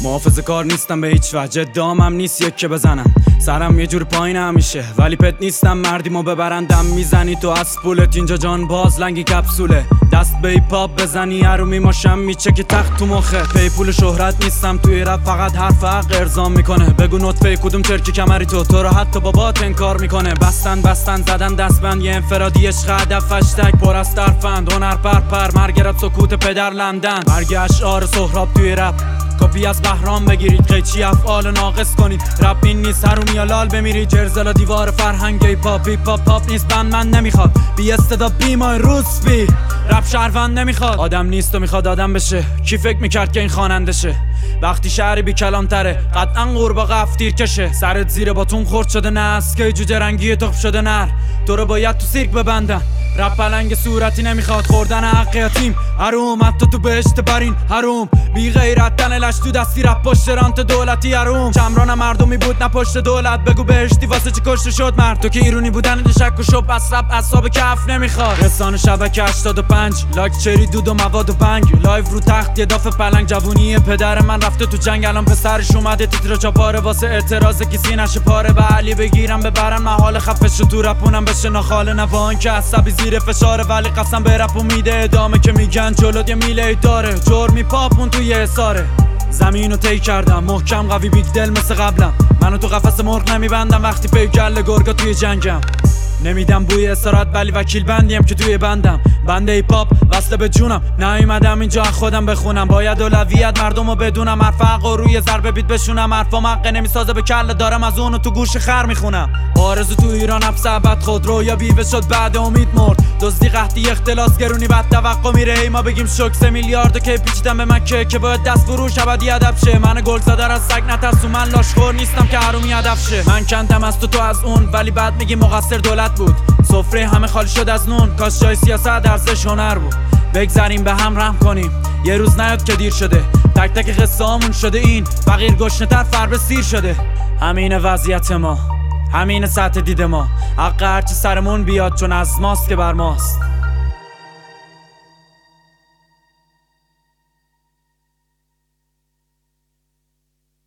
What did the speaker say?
محافظه کار نیستم به هیچ وجه، دامم نیست یک که بزنم، سرم یه جور پایین همیشه، ولی پت نیستم مردیمو ببرندم. میزنی تو از پولت اینجا جان باز لنگی کپسوله، دست به ایپاپ بزنی هرومی ماشم میچه که تخت تو مخه. پی پول شهرت نیستم توی رپ، فقط حرف حق ارزام میکنه. بگو نطفه کدوم ترکی کمری تو رو حتی بابات انکار میکنه. بستن زدن دستبند یه انفرادی عشق هدف هشتگ پر از درفند هنر پر مرگرت سکوت پدر لندن. مرگ اشعار سهراب توی رپ، کپی از بهرام بگیرید، قیچی افعال ناقص کنید. رپ این نیست هرومی یا لال بمیری، جرزلا دیوار فرهنگ ایپاپ نیست بند من نمیخواد، بی استعداد بیمای روس بی رپ شهروند نمیخواد. آدم نیست و میخواد آدم بشه، کی فکر میکرد که این خواننده شه؟ وقتی شهری بی کلام تره قطعا قورباغه افتیر کشه. سرت زیر باتون خورد شده نه اسکای جوجه رنگی تخم شده نر، تو رو باید تو سیرک ببندن. رپ پلنگ صورتی نمیخواد خوردن حق یتیم، حروم حتی تو بهشت برین حروم. بی غیرت تن لش تو دستی رپ پشت رانت دولتی حروم. چمران مردمی بود نه پشت دولت، بگو بهشتی واسه چی کشته شد مرد؟ تو که ایرونی بودن شک و شب از رپ اصاب کف نمیخواد. رسانه شبکه 85 لاک چری دود و مواد و بنگ، لایو رو تخت یه دافه پلنگ. جوونی پدر من رفته تو جنگ، الان پسرش اومده تیتر چاپاره واسه اعتراض کسی نشه پاره. به علی بگیرم ببرن محال خفش تو رپونم بشه ناخاله نوان که عصبی زیر فشاره، ولی قسم به رپ میده ادامه که میگن جلوت یه میله داره. جرمی پاپون توی اساره، زمینو طی کردم محکم قوی بیگ دل مثل قبلم. منو تو قفس مرغ نمیبندم وقتی پی گله گرگا توی جنگم. نمیدم بوی اسارت ولی وکیل بندیم که توی بندم. بنده ایپاپ وصله به جونم، نیومدم اینجا خودم بخونم. باید اولویت مردمو بدونم، حرف حقو روی ضربه بیت بشونم. حرفام حق نمیسازه به کله دارم از اونو تو گوش خر میخونم. آرزو تو ایران حبس ابد خودرو یا بیوه شد بعد امید مرد. دزدی قحطی اختلاس گرونی بعد توقع میره ای ما بگیم شوک 3 میلیارد که پیچیدم به مکه که باید دست فروش ابدی ادب شه. من گل زدر از سگ نترسو، من لاشخور نیستم که حرومی هدف شه. من کندم از تو از اون ولی بعد میگی مقصر دولت بود. سفره همه خالی شد از نون، کاش جای سیاست ارزش هنر بود. بگذاریم به هم رحم کنیم، یه روز نیاد که دیر شده. تک تک قصه هامون شده این فقیر گشنه تر فربه سیر شده. همین وضعیت ما، همین سطح دید ما. حق هرچی سرمون بیاد چون از ماست که بر ماست.